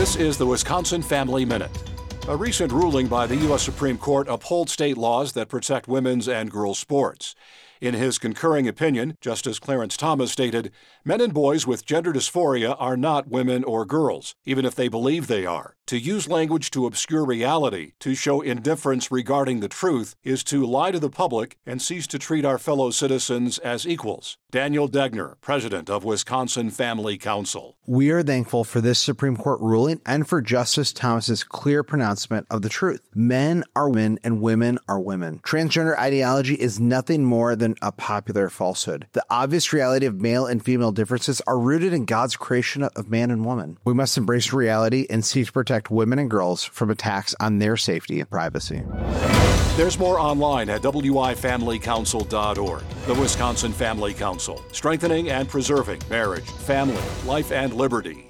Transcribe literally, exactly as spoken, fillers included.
This is the Wisconsin Family Minute. A recent ruling by the U S Supreme Court upholds state laws that protect women's and girls' sports. In his concurring opinion, Justice Clarence Thomas stated, "Men and boys with gender dysphoria are not women or girls, even if they believe they are. To use language to obscure reality, to show indifference regarding the truth, is to lie to the public and cease to treat our fellow citizens as equals." Daniel Degner, president of Wisconsin Family Council. We are thankful for this Supreme Court ruling and for Justice Thomas's clear pronouncement of the truth. Men are men and women are women. Transgender ideology is nothing more than a popular falsehood. The obvious reality of male and female differences are rooted in God's creation of man and woman. We must embrace reality and seek to protect women and girls from attacks on their safety and privacy. There's more online at w i family council dot org. The Wisconsin Family Council, strengthening and preserving marriage, family, life, and liberty.